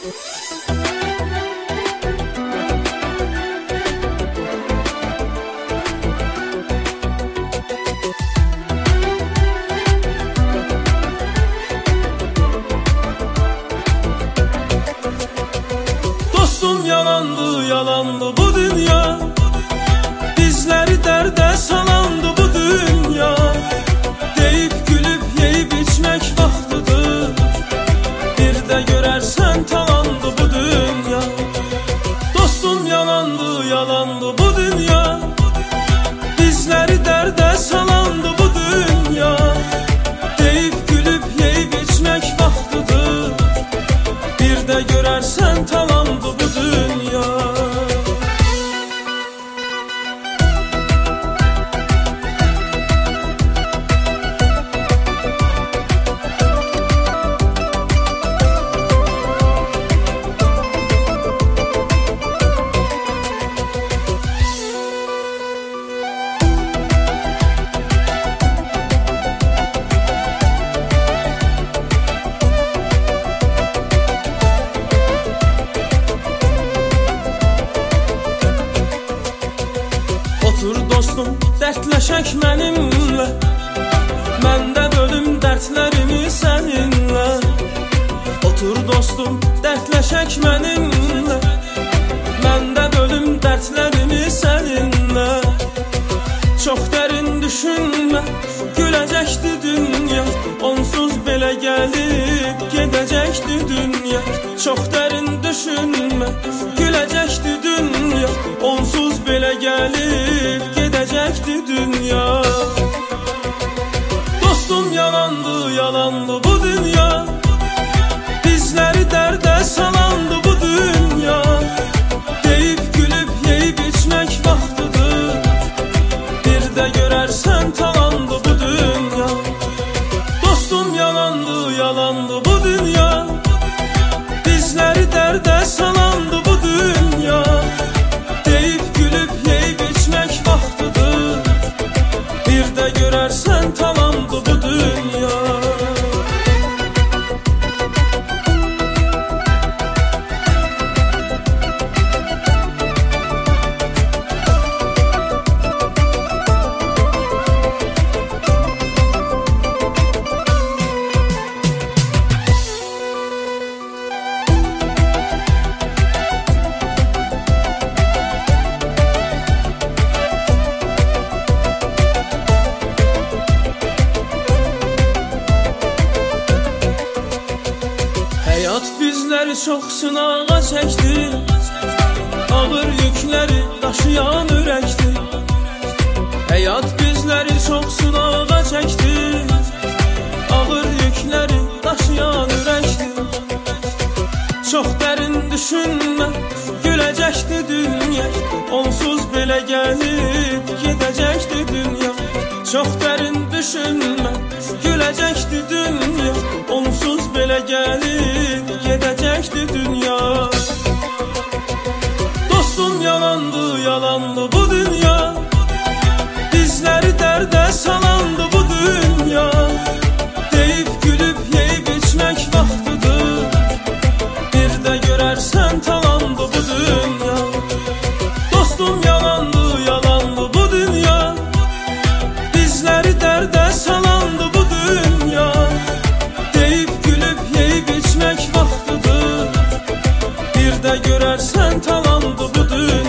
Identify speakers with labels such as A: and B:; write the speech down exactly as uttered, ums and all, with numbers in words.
A: Dostum yalandı, yalandı bu dünya, bizleri dərdə salandı bu dünya. Deyib gülüb yeyib içmək vaxtıdır, bir də görərsən talandı bu dünya. Dostum yalandı, yalandı bu dünya, bizləri dərdə salandı bu dünya. Deyib gülüb yeyib içmək vaxtıdır, bir də görərsən talandı bu dünya. Otur dostum, dərdləşək mənimlə, məndə bölüm dərdlərimi səninlə. Otur dostum, dərdləşək mənimlə, məndə bölüm dərdlərimi səninlə. Çox dərin düşünmə, güləcəkdi dünya, onsuz belə gəlib gedəcəkdi dünya. Çox dərin düşünmə, güləcəkdi dünya, onsuz belə gəlib gedəcəkdi dünya. Dostum yalandı, yalandı bu dünya, bizləri dərdə salandı bu dünya. Deyib gülüb yeyib içmək vaxtıdır, bir də görərsən talandı bu dünya. Dostum yalandı, yalandı bu dünya, bizləri dərdə salandı bu dünya. Deyib gülüb yeyib içmək vaxtıdır, bir də görərsən talandı bu dünya. Həyat bizləri çox sınağa çəkdi, ağır yükləri daşıyan ürəkdi. Həyat bizləri çox sınağa çəkdi, ağır yükləri daşıyan ürəkdi. Çox dərin düşünmə, güləcəkdi dünya, onsuz belə gəlib gedəcəkdi dünya. Çox dərin düşünmə, güləcəkdi dünya, onsuz belə gəlib gedəcəkdi dünya. Dostum yalandı, yalandı bu dünya, bizləri dərdə salandı bu dünya. Deyib gülüb yeyib içmək vaxtıdır, bir də görərsən talandı bu dünya. Dostum yalandı, yalandı bu dünya, bizləri dərdə salandı bu dünya. Deyib gülüb yeyib içmək vaxtıdır, bir də görərsən talandı bu dünya.